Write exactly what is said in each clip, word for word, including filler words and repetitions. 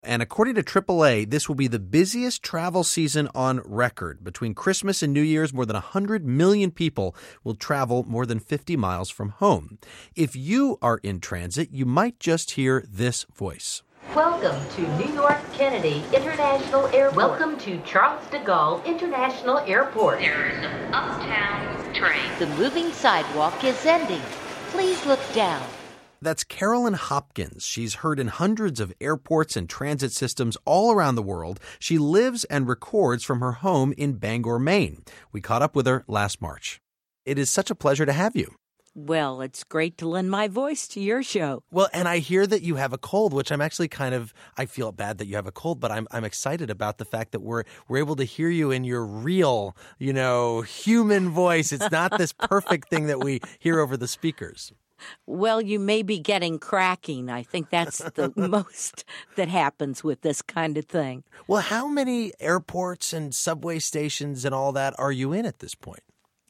And according to triple A, this will be the busiest travel season on record. Between Christmas and New Year's, more than one hundred million people will travel more than fifty miles from home. If you are in transit, you might just hear this voice. Welcome to New York Kennedy International Airport. Welcome to Charles de Gaulle International Airport. There is an uptown train. The moving sidewalk is ending. Please look down. That's Carolyn Hopkins. She's heard in hundreds of airports and transit systems all around the world. She lives and records from her home in Bangor, Maine. We caught up with her last March. It is such a pleasure to have you. Well, it's great to lend my voice to your show. Well, and I hear that you have a cold, which I'm actually kind of, I feel bad that you have a cold, but I'm I'm excited about the fact that we're we're able to hear you in your real, you know, human voice. It's not this perfect thing that we hear over the speakers. Well, you may be getting cracking. I think that's the most that happens with this kind of thing. Well, how many airports and subway stations and all that are you in at this point?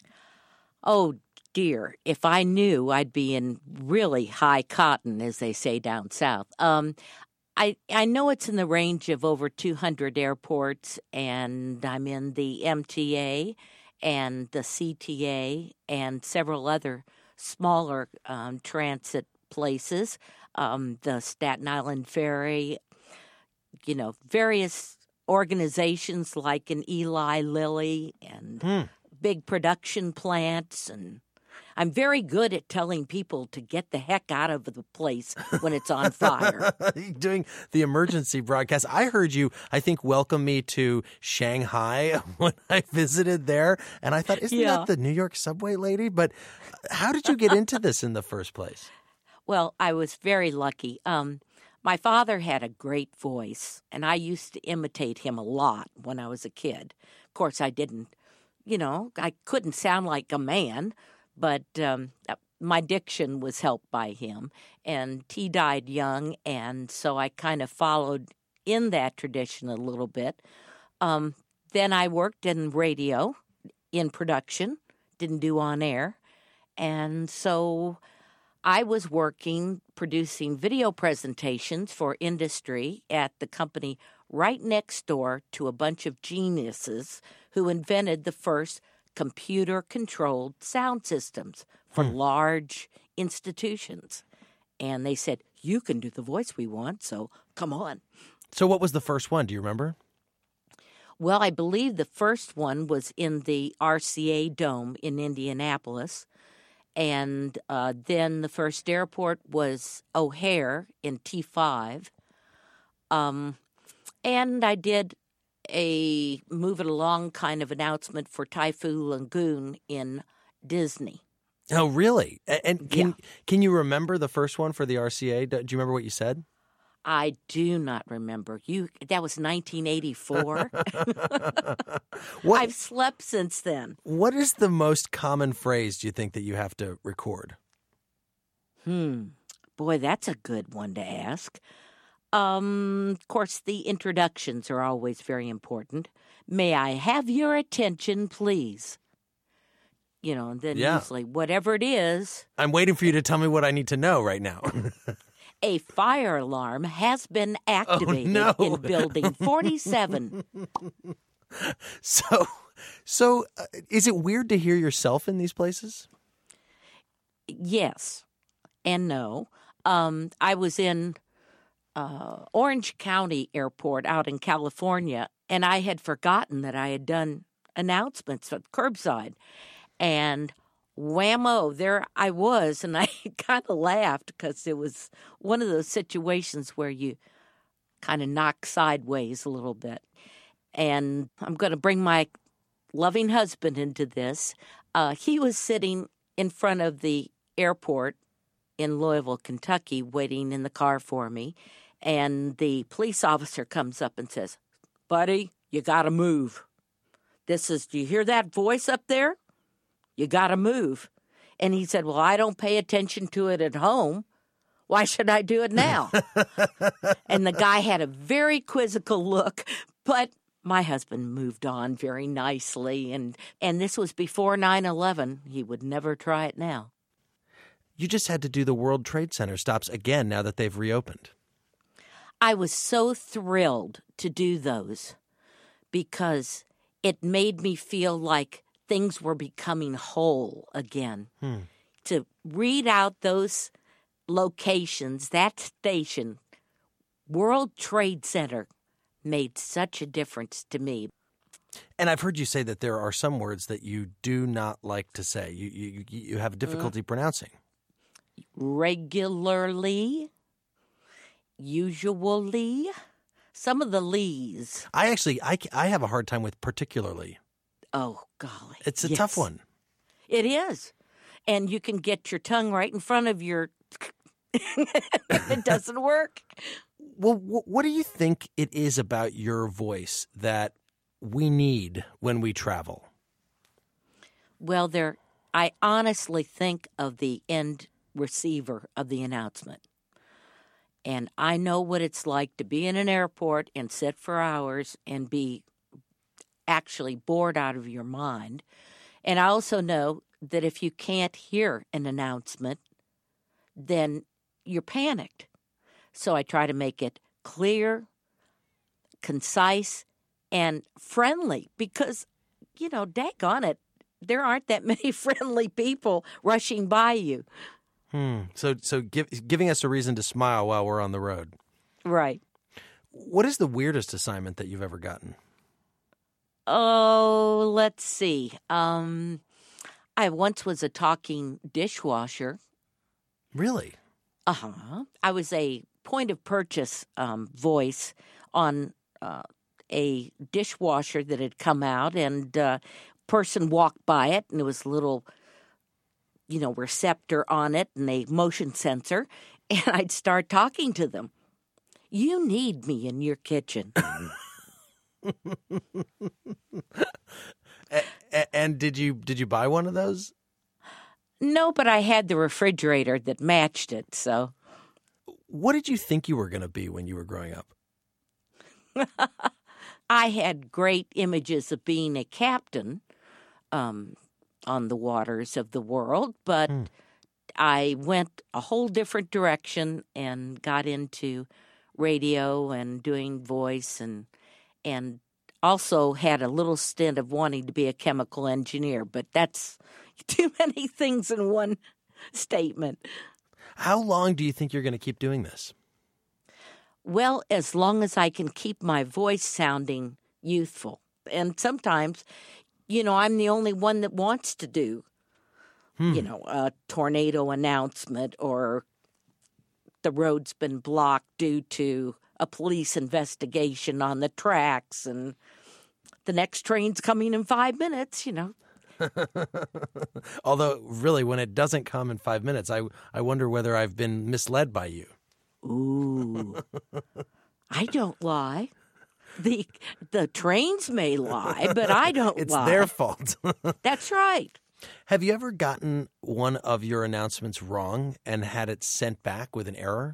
Oh, dear. If I knew, I'd be in really high cotton, as they say down south. Um, I, I know it's in the range of over two hundred airports, and I'm in the M T A and the C T A and several other smaller um, transit places, um, the Staten Island Ferry, you know, various organizations like an Eli Lilly and hmm. big production plants. And I'm very good at telling people to get the heck out of the place when it's on fire. Doing the emergency broadcast. I heard you, I think, welcome me to Shanghai when I visited there. And I thought, isn't yeah. that the New York subway lady? But how did you get into this in the first place? Well, I was very lucky. Um, my father had a great voice, and I used to imitate him a lot when I was a kid. Of course, I didn't, you know, I couldn't sound like a man. But um, my diction was helped by him, and he died young, and so I kind of followed in that tradition a little bit. Um, then I worked in radio, in production, didn't do on air, and so I was working producing video presentations for industry at the company right next door to a bunch of geniuses who invented the first computer-controlled sound systems for hmm. large institutions. And they said, you can do the voice we want, so come on. So what was the first one? Do you remember? Well, I believe the first one was in the R C A Dome in Indianapolis. And uh, then the first airport was O'Hare in T five. Um, and I did a move it along kind of announcement for Typhoon Lagoon in Disney. Oh, really? And can yeah. can you remember the first one for the R C A? Do you remember what you said? I do not remember. You that was nineteen eighty-four. I've slept since then. What is the most common phrase do you think that you have to record? Hmm. Boy, that's a good one to ask. Um, of course, the introductions are always very important. May I have your attention, please? You know, and then yeah. usually whatever it is. I'm waiting for you to tell me what I need to know right now. A fire alarm has been activated oh, no. in building forty-seven. So, so uh, is it weird to hear yourself in these places? Yes and no. Um, I was in Uh, Orange County Airport out in California, and I had forgotten that I had done announcements at curbside. And whammo, there I was, and I kind of laughed because it was one of those situations where you kind of knock sideways a little bit. And I'm going to bring my loving husband into this. Uh, he was sitting in front of the airport in Louisville, Kentucky, waiting in the car for me. And the police officer comes up and says, buddy, you got to move. This is, do you hear that voice up there? You got to move. And he said, well, I don't pay attention to it at home. Why should I do it now? And the guy had a very quizzical look, but my husband moved on very nicely. And, and this was before nine eleven. He would never try it now. You just had to do the World Trade Center stops again now that they've reopened. I was so thrilled to do those because it made me feel like things were becoming whole again. Hmm. To read out those locations, that station, World Trade Center, made such a difference to me. And I've heard you say that there are some words that you do not like to say. You you, you have difficulty mm. pronouncing. Regularly, usually, some of the lees. I actually, I, I have a hard time with particularly. Oh, golly. It's a yes. tough one. It is. And you can get your tongue right in front of your... It doesn't work. Well, what do you think it is about your voice that we need when we travel? Well, there, I honestly think of the end receiver of the announcement. And I know what it's like to be in an airport and sit for hours and be actually bored out of your mind. And I also know that if you can't hear an announcement, then you're panicked. So I try to make it clear, concise, and friendly because, you know, daggone it, there aren't that many friendly people rushing by you. Hmm. So so give, giving us a reason to smile while we're on the road. Right. What is the weirdest assignment that you've ever gotten? Oh, let's see. Um, I once was a talking dishwasher. Really? Uh-huh. I was a point of purchase um, voice on uh, a dishwasher that had come out, and a uh, person walked by it, and there was a little, you know, receptor on it and a motion sensor, and I'd start talking to them. You need me in your kitchen. and, and did you did you buy one of those? No, but I had the refrigerator that matched it, so. What did you think you were going to be when you were growing up? I had great images of being a captain um, on the waters of the world, but hmm. I went a whole different direction and got into radio and doing voice and and also had a little stint of wanting to be a chemical engineer, but that's too many things in one statement. How long do you think you're going to keep doing this? Well, as long as I can keep my voice sounding youthful. And sometimes, you know, I'm the only one that wants to do, hmm. you know, a tornado announcement or the road's been blocked due to a police investigation on the tracks and the next train's coming in five minutes, you know. Although, really, when it doesn't come in five minutes, I I wonder whether I've been misled by you. Ooh. I don't lie. The the trains may lie, but I don't it's lie. It's their fault. That's right. Have you ever gotten one of your announcements wrong and had it sent back with an error?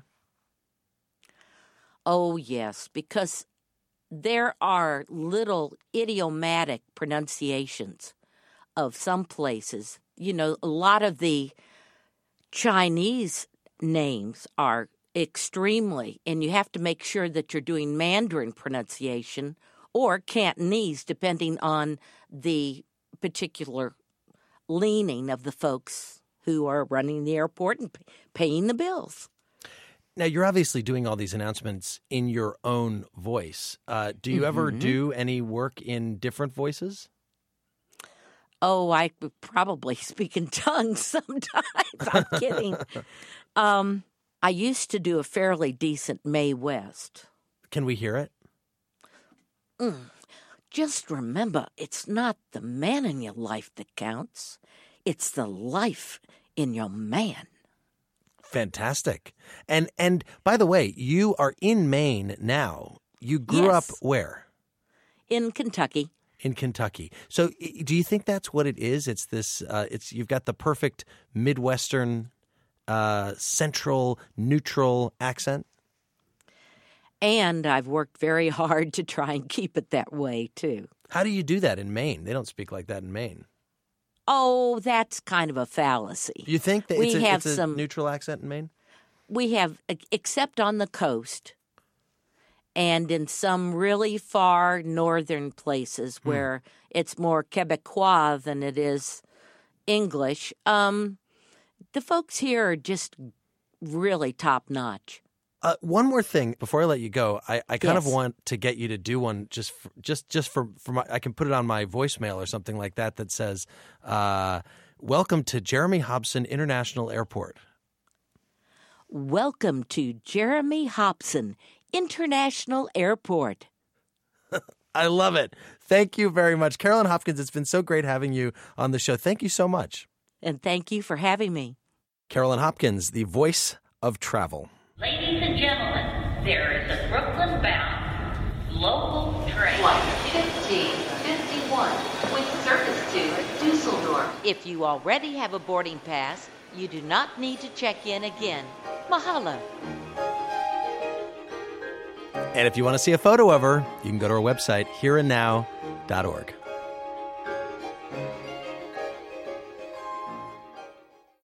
Oh, yes, because there are little idiomatic pronunciations of some places. You know, a lot of the Chinese names are extremely, and you have to make sure that you're doing Mandarin pronunciation or Cantonese, depending on the particular leaning of the folks who are running the airport and paying the bills. Now, you're obviously doing all these announcements in your own voice. Uh, do you mm-hmm. ever do any work in different voices? Oh, I could probably speak in tongues sometimes. I'm kidding. um, I used to do a fairly decent Mae West. Can we hear it? Mm. Just remember, it's not the man in your life that counts. It's the life in your man. Fantastic. And and by the way, you are in Maine now. You grew yes. up where? In Kentucky. In Kentucky. So do you think that's what it is? It's this, uh, it's you've got the perfect Midwestern, uh, central, neutral accent? And I've worked very hard to try and keep it that way, too. How do you do that in Maine? They don't speak like that in Maine. Oh, that's kind of a fallacy. You think that we it's, a, have it's a some, neutral accent in Maine? We have, except on the coast, and in some really far northern places where mm. it's more Quebecois than it is English, um, the folks here are just really top-notch. Uh, one more thing before I let you go, I, I kind yes. of want to get you to do one just for, just just for, for my, I can put it on my voicemail or something like that that says, uh, welcome to Jeremy Hobson International Airport. Welcome to Jeremy Hobson International Airport. I love it. Thank you very much. Carolyn Hopkins, it's been so great having you on the show. Thank you so much. And thank you for having me. Carolyn Hopkins, the voice of travel. Ladies and gentlemen, there is a Brooklyn-bound local train. Flight fifteen fifty-one with service to Dusseldorf. If you already have a boarding pass, you do not need to check in again. Mahalo. And if you want to see a photo of her, you can go to our website, here and now dot org.